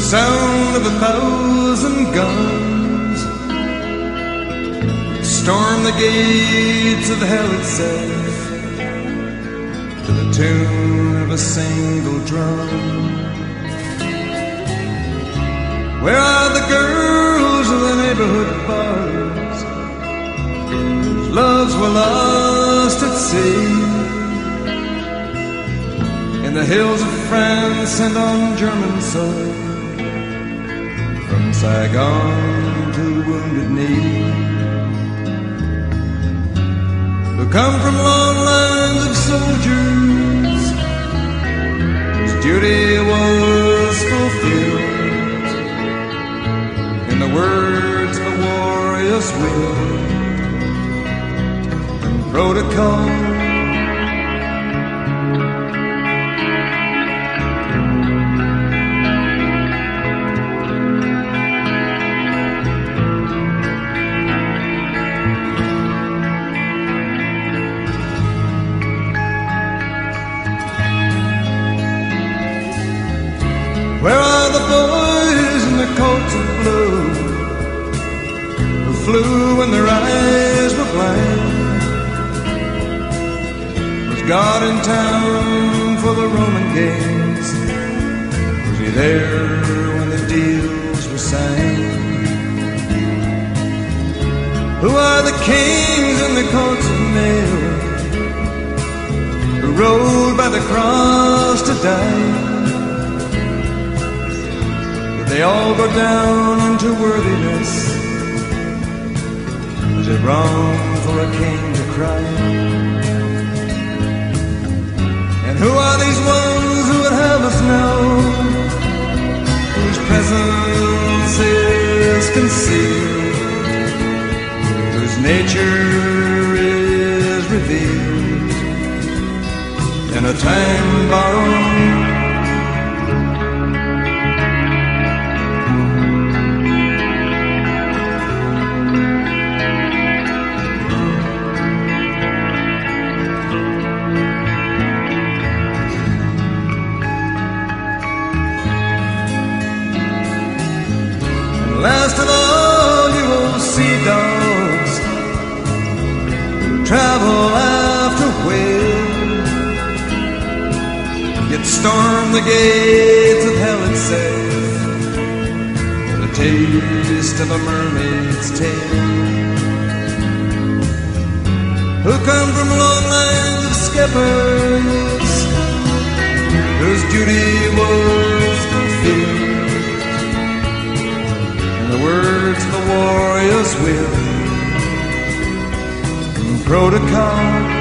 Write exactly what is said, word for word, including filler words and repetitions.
sound of a thousand guns storm the gates of hell itself to the tune of a single drum. Where are the girls of the neighborhood bars whose loves were lost at sea? In the hills of France and on German soil, from Saigon to Wounded Knee, who come from long lines of soldiers whose duty was fulfilled in the words of a warrior's will and protocol. Where are the boys in the coats of blue who flew when their eyes were blind? Was God in town for the Roman games? Was he there when the deals were signed? Who are the kings in the coats of mail who rode by the cross to die? They all go down into worthiness. Is it wrong for a king to cry? And who are these ones who would have us know, whose presence is concealed, whose nature is revealed in a time borrowed? Last of all, you old sea dogs who travel after wind, yet storm the gates of hell itself for the taste of a mermaid's tale. Who come from long lines of skippers whose duty was fulfilled, the words of the warrior's will and protocol.